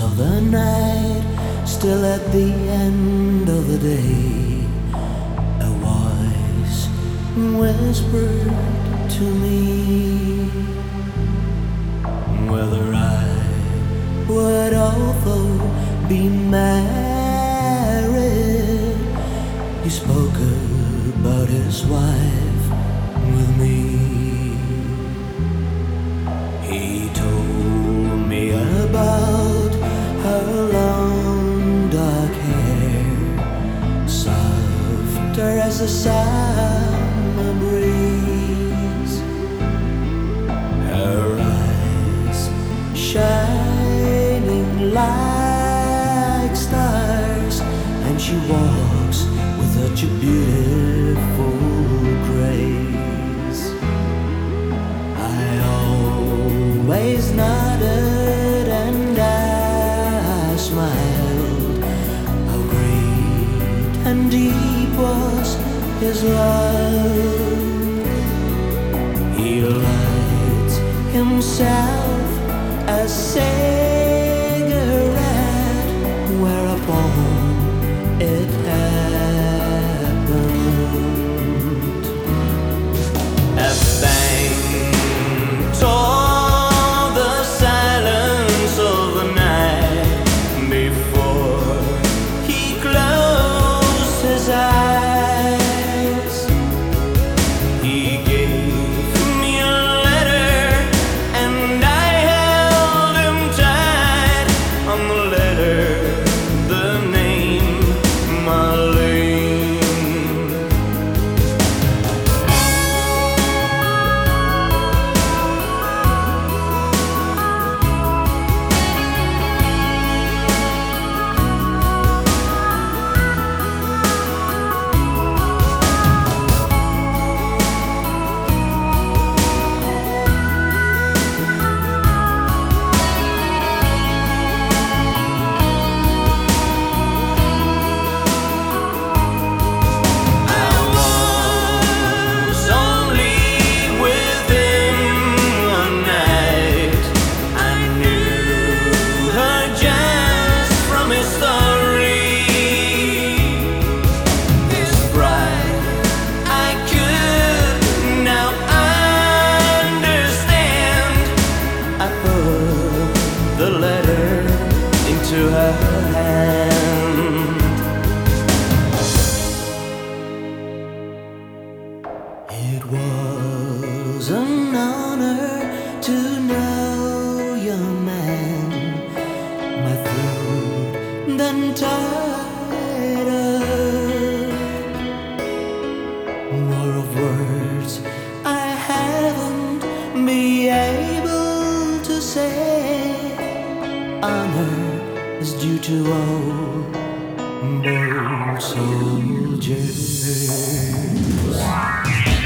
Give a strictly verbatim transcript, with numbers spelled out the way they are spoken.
So the night, still at the end of the day, a voice whispered to me whether I would also be married. He spoke about his wife with me. He told me about her long dark hair, softer as the summer breeze, her eyes shining like stars, and she walks with such a beautiful grace. I always nodded and I smiled. How great and deep was his love. He lights himself a cigarette, whereupon it happened. A bang tore the silence of the night before he closed his eyes. He gave me a letter and I held him tight. On the letter, the name Marlene. The letter into her hand. It was an honor to know your man. My throat then tied up. More of words I haven't been able to say. Honor is due to all bold soldiers.